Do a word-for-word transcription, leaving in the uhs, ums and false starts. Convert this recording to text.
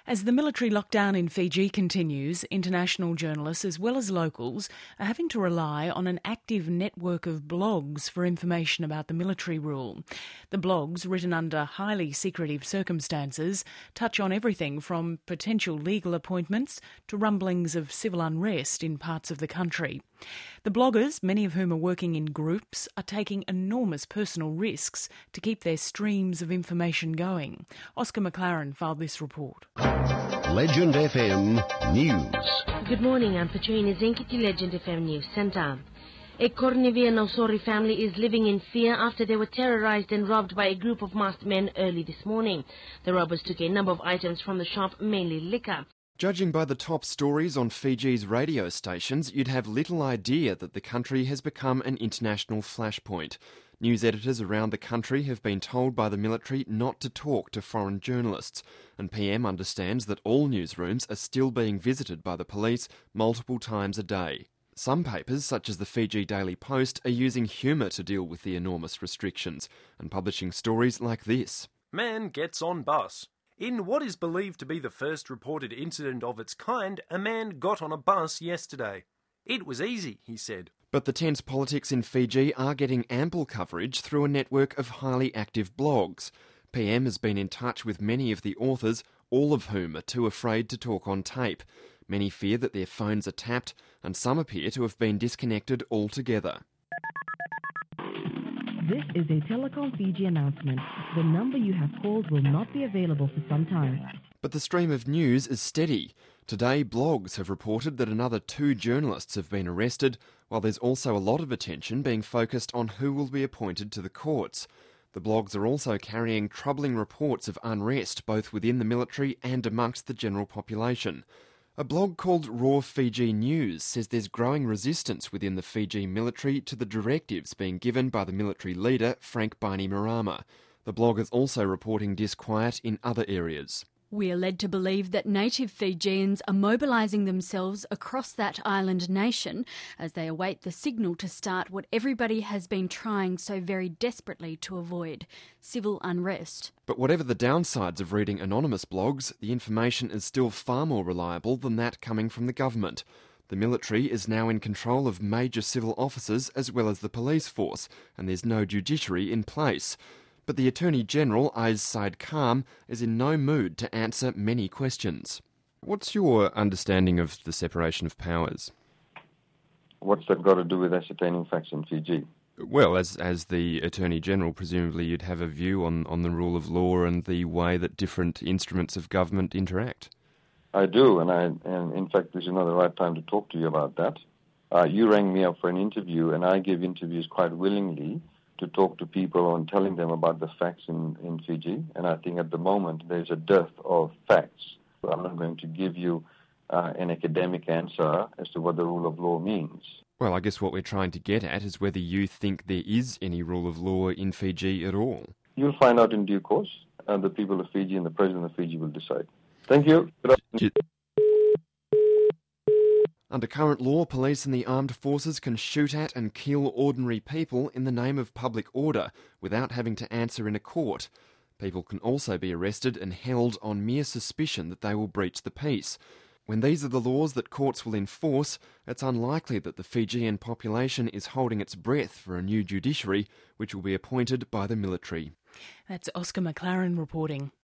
As the military lockdown in Fiji continues, international journalists as well as locals are having to rely on an active network of blogs for information about the military rule. The blogs, written under highly secretive circumstances, touch on everything from potential legal appointments to rumblings of civil unrest in parts of the country. The bloggers, many of whom are working in groups, are taking enormous personal risks to keep their streams of information going. Oscar McLaren filed this report. Legend F M News. Good morning, I'm Patrina Zenkiti, Legend F M News Centre. A Cornevia Nosori family is living in fear after they were terrorised and robbed by a group of masked men early this morning. The robbers took a number of items from the shop, mainly liquor. Judging by the top stories on Fiji's radio stations, you'd have little idea that the country has become an international flashpoint. News editors around the country have been told by the military not to talk to foreign journalists, and P M understands that all newsrooms are still being visited by the police multiple times a day. Some papers, such as the Fiji Daily Post, are using humour to deal with the enormous restrictions, and publishing stories like this. Man gets on bus. In what is believed to be the first reported incident of its kind, a man got on a bus yesterday. It was easy, he said. But the tense politics in Fiji are getting ample coverage through a network of highly active blogs. P M has been in touch with many of the authors, all of whom are too afraid to talk on tape. Many fear that their phones are tapped, and some appear to have been disconnected altogether. This is a Telecom Fiji announcement. The number you have called will not be available for some time. But the stream of news is steady. Today, blogs have reported that another two journalists have been arrested, while there's also a lot of attention being focused on who will be appointed to the courts. The blogs are also carrying troubling reports of unrest both within the military and amongst the general population. A blog called Raw Fiji News says there's growing resistance within the Fiji military to the directives being given by the military leader, Frank Bainimarama. The blog is also reporting disquiet in other areas. We are led to believe that native Fijians are mobilising themselves across that island nation as they await the signal to start what everybody has been trying so very desperately to avoid: civil unrest. But whatever the downsides of reading anonymous blogs, the information is still far more reliable than that coming from the government. The military is now in control of major civil offices as well as the police force, and there's no judiciary in place. But the Attorney-General, Ais Said Khan, is in no mood to answer many questions. What's your understanding of the separation of powers? What's that got to do with ascertaining facts in Fiji? Well, as as the Attorney-General, presumably you'd have a view on, on the rule of law and the way that different instruments of government interact. I do, and I and in fact this is not the right time to talk to you about that. Uh, you rang me up for an interview, and I give interviews quite willingly to talk to people and telling them about the facts in, in Fiji. And I think at the moment there's a dearth of facts. So I'm not going to give you uh, an academic answer as to what the rule of law means. Well, I guess what we're trying to get at is whether you think there is any rule of law in Fiji at all. You'll find out in due course, and the people of Fiji and the President of Fiji will decide. Thank you. Good afternoon. Under current law, police and the armed forces can shoot at and kill ordinary people in the name of public order without having to answer in a court. People can also be arrested and held on mere suspicion that they will breach the peace. When these are the laws that courts will enforce, it's unlikely that the Fijian population is holding its breath for a new judiciary, which will be appointed by the military. That's Oscar McLaren reporting.